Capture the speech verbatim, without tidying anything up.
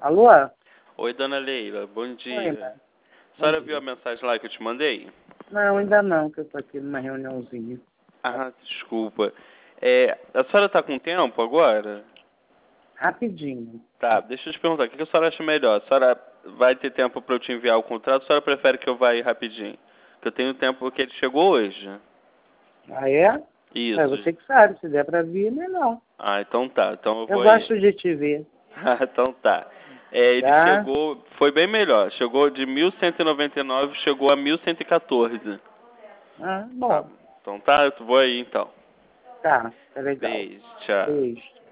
Alô? Oi, dona Leila, bom Oi, dia. mãe. A senhora Bom viu a dia. mensagem lá que eu te mandei? Não, ainda não, que eu tô aqui numa reuniãozinha. Ah, desculpa. É, a senhora tá com tempo agora? Rapidinho. Tá, deixa eu te perguntar, o que que a senhora acha melhor? A senhora vai ter tempo para eu te enviar o contrato ou a senhora prefere que eu vá aí rapidinho? Porque eu tenho tempo porque ele chegou hoje. Ah, é? É Isso. você que sabe, se der pra vir, melhor. Ah, então tá, então eu Eu vou aí. gosto de te ver, Ah, então tá. É, ele tá? chegou, foi bem melhor. Chegou de mil cento e noventa e nove, chegou a mil cento e quatorze. Ah, Tá, bom. então tá, eu vou aí então. Tá, tá legal. Beijo, tchau. Beijo.